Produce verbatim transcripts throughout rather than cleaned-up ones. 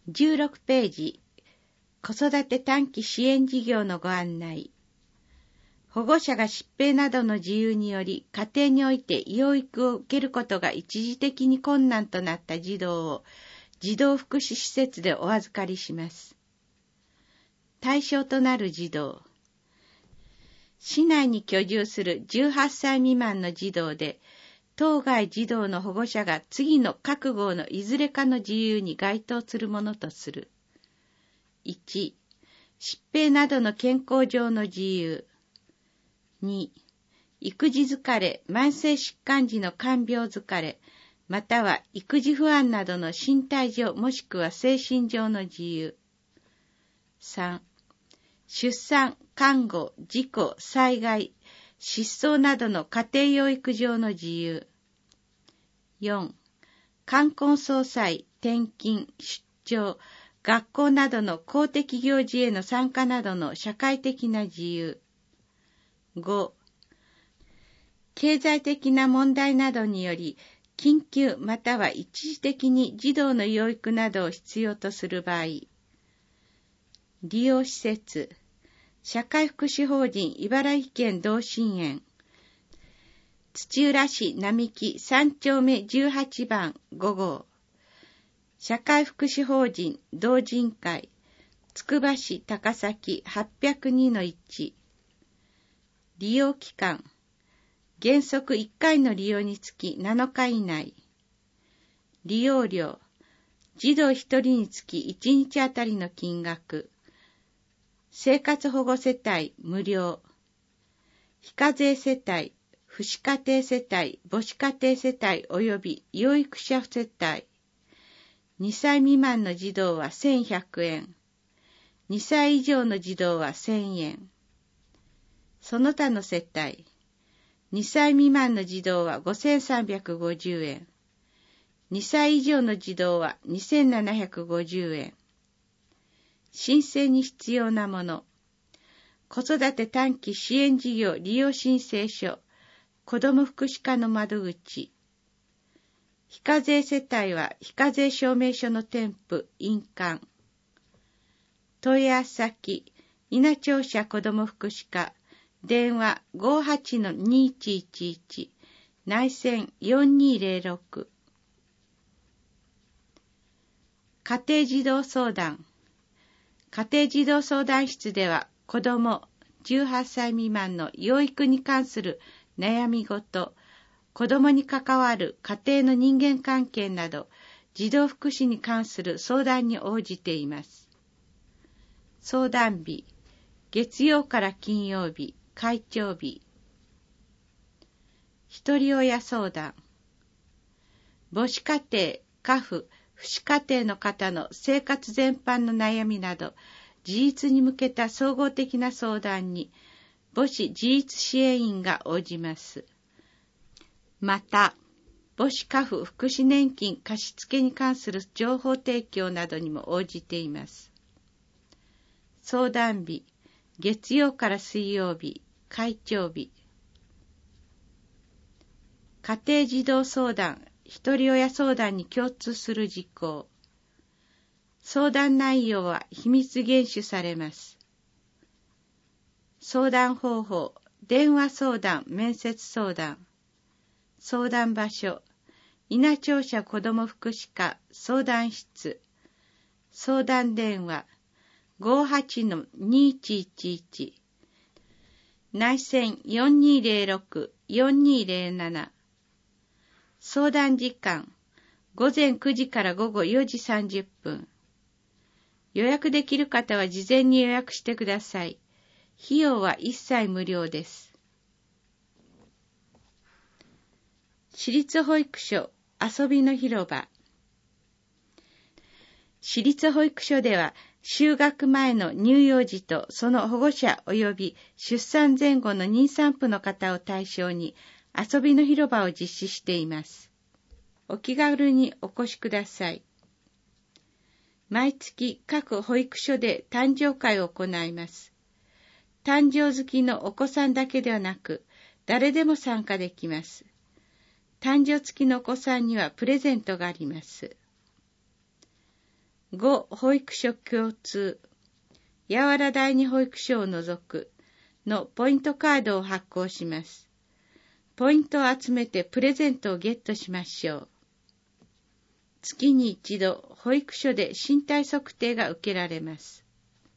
じゅうろくページ、子育て短期支援事業のご案内。保護者が疾病などの事由により家庭において養育を受けることが一時的に困難となった児童を児童福祉施設でお預かりします。対象となる児童。市内に居住するじゅうはっさい未満の児童で、当該児童の保護者が次の各号のいずれかの事由に該当するものとする。いち、疾病などの健康上の事由。に、育児疲れ、慢性疾患時の看病疲れ、または育児不安などの身体上もしくは精神上の事由。さん、出産、看護、事故、災害、失踪などの家庭養育上の事由。よん、冠婚葬祭、転勤、出張、学校などの公的行事への参加などの社会的な事由。ご、経済的な問題などにより、緊急または一時的に児童の養育などを必要とする場合。利用施設、社会福祉法人茨城県同心園、土浦市並木さん丁目じゅうはちばんご号、社会福祉法人同人会、つくば市高崎はっぴゃくにのいち、利用期間、原則いっかいの利用につきなのか以内、利用料、児童ひとりにつきいちにちあたりの金額、生活保護世帯無料、非課税世帯、父子家庭世帯、母子家庭世帯及び養育者世帯、にさい未満の児童はせんひゃくえん、にさい以上の児童はせんえん、その他の世帯、にさい未満の児童はごせんさんびゃくごじゅうえん、にさい以上の児童はにせんななひゃくごじゅうえん、申請に必要なもの、子育て短期支援事業利用申請書、子ども福祉課の窓口、非課税世帯は非課税証明書の添付、印鑑、問い合わせ先、稲庁舎子ども福祉課、電話 ごーはちのにいちいちいち、内線よんにーぜろろく。家庭児童相談。家庭児童相談室では子どもじゅうはっさい未満の養育に関する悩み事、子どもに関わる家庭の人間関係など児童福祉に関する相談に応じています。相談日、月曜から金曜日、会長日。ひとり親相談。母子家庭、家父、父子家庭の方の生活全般の悩みなど、自立に向けた総合的な相談に、母子自立支援員が応じます。また、母子家父福祉年金貸付に関する情報提供などにも応じています。相談日、月曜から水曜日、会長日。家庭児童相談、ひとり親相談に共通する事項。相談内容は秘密厳守されます。相談方法、電話相談、面接相談。相談場所、稲庁舎子ども福祉課相談室。相談電話、ごーはちのにいちいちいち。内線よんにーぜろろく、よんにーぜろなな。相談時間、ごぜんくじからごごよじさんじゅっぷん。予約できる方は事前に予約してください。費用は一切無料です。私立保育所遊びの広場。私立保育所では、就学前の乳幼児とその保護者及び出産前後の妊産婦の方を対象に遊びの広場を実施しています。お気軽にお越しください。毎月各保育所で誕生会を行います。誕生月のお子さんだけではなく、誰でも参加できます。誕生付きのお子さんにはプレゼントがあります。 ご、保育所共通、柔ら第二保育所を除くのポイントカードを発行します。ポイントを集めてプレゼントをゲットしましょう。月に一度、保育所で身体測定が受けられます。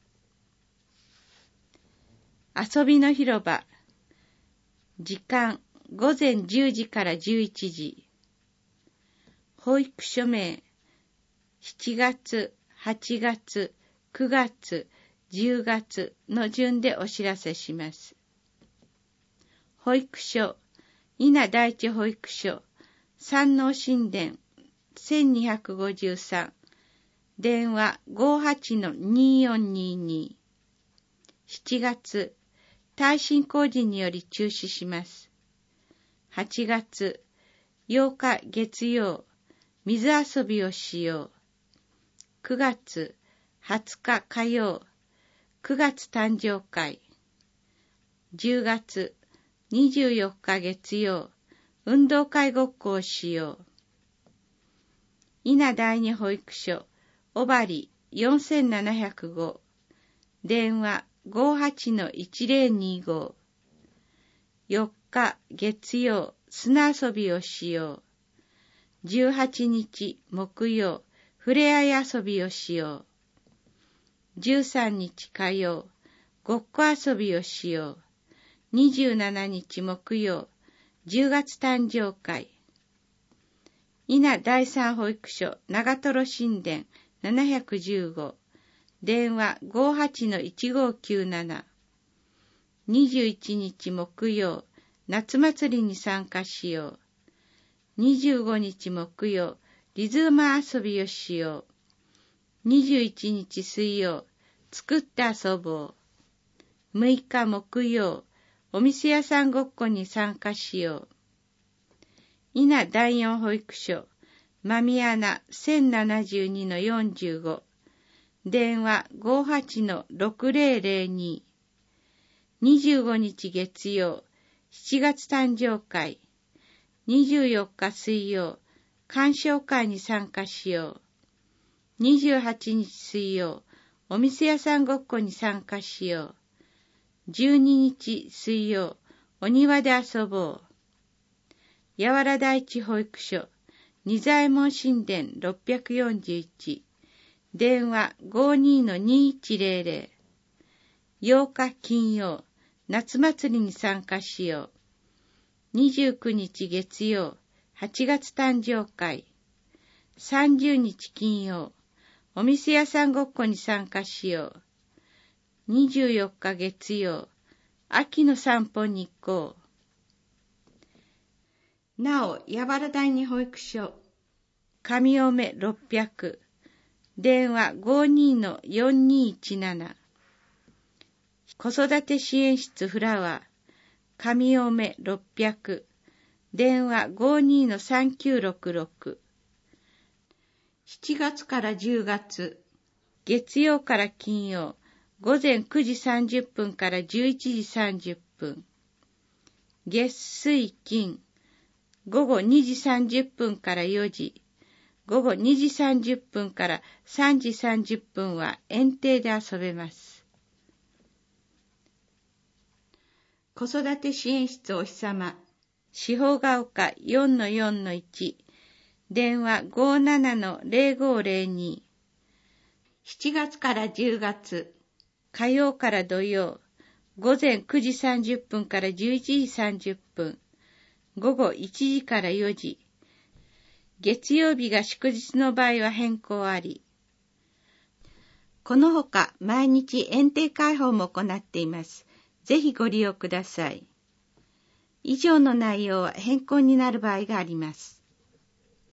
遊びの広場。時間、ごぜんじゅうじからじゅういちじ。保育所名、しちがつ、はちがつ、くがつ、じゅうがつの順でお知らせします。保育所、伊那第一保育所、山王神殿、せんにひゃくごじゅうさん、電話 ごはちのにーよんにーにー。しちがつ、耐震工事により中止します。はちがつ、ようか月曜、水遊びをしよう。くがつ、はつか火曜、くがつ誕生会。じゅうがつ、にじゅうよっか月曜、運動会ごっこをしよう。伊那第二保育所、小針よんせんななひゃくご、電話 ごはちのいちぜろにーご。よっか月曜、砂遊びをしよう。じゅうはちにち木曜、ふれあい遊びをしよう。じゅうさんにち火曜、ごっこ遊びをしよう。にじゅうしちにち木曜、じゅうがつ誕生会。伊那第三保育所、長瀞神殿ななひゃくじゅうご、電話 ごはちのいちごきゅうなな。にじゅういちにち木曜、夏祭りに参加しよう。にじゅうごにち木曜、リズム遊びをしよう。にじゅういちにち水曜、作って遊ぼう。むいか木曜、お店屋さんごっこに参加しよう。伊那第四保育所、まみあな せんななじゅうにのよんじゅうご、電話 ごはちのろくぜろぜろに。にじゅうごにち月曜、しちがつ誕生会。にじゅうよっか水曜、鑑賞会に参加しよう。にじゅうはちにち水曜、お店屋さんごっこに参加しよう。じゅうににち水曜、お庭で遊ぼう。柔ら第一保育所、仁左衛門神殿ろっぴゃくよんじゅういち、電話 ごじゅうにのにいちぜろぜろ。ようか金曜、夏祭りに参加しよう。にじゅうくにち月曜、はちがつ誕生会。さんじゅうにち金曜、お店屋さんごっこに参加しよう。にじゅうよっか月曜、秋の散歩に行こう。なお、柔ら第二保育所、上尾目ろっぴゃく、電話 ごじゅうにのよんにいちなな。子育て支援室フラワー、上尾目ろっぴゃく、電話 ごじゅうにのさんきゅうろくろく。しちがつからじゅうがつ、月曜から金曜、ごぜんくじさんじゅっぷんからじゅういちじさんじゅっぷん。月水金、ごごにじさんじゅっぷんからよじ、ごごにじさんじゅっぷんからさんじさんじゅっぷんは園庭で遊べます。子育て支援室おひさま、四方が丘 よんのよんのいち、電話 ごじゅうななのぜろごぜろに。しちがつからじゅうがつ、火曜から土曜、ごぜんくじさんじゅっぷんからじゅういちじさんじゅっぷん、ごごいちじからよじ、月曜日が祝日の場合は変更あり。このほか毎日園庭開放も行っています。ぜひご利用ください。以上の内容は変更になる場合があります。